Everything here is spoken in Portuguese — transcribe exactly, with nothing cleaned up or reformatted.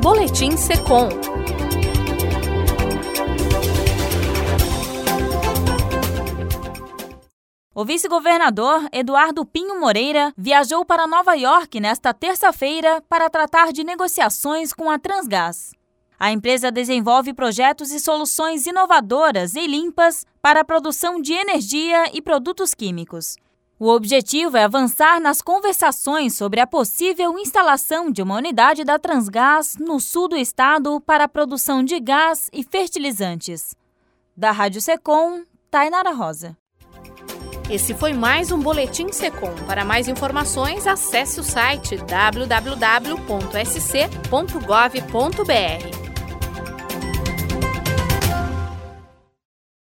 Boletim Secom. O vice-governador Eduardo Pinho Moreira viajou para Nova York nesta terça-feira para tratar de negociações com a Transgás. A empresa desenvolve projetos e soluções inovadoras e limpas para a produção de energia e produtos químicos. O objetivo é avançar nas conversações sobre a possível instalação de uma unidade da Transgás no sul do estado para a produção de gás e fertilizantes. Da Rádio Secom, Tainara Rosa. Esse foi mais um Boletim Secom. Para mais informações, acesse o site w w w ponto s c ponto gov ponto b r.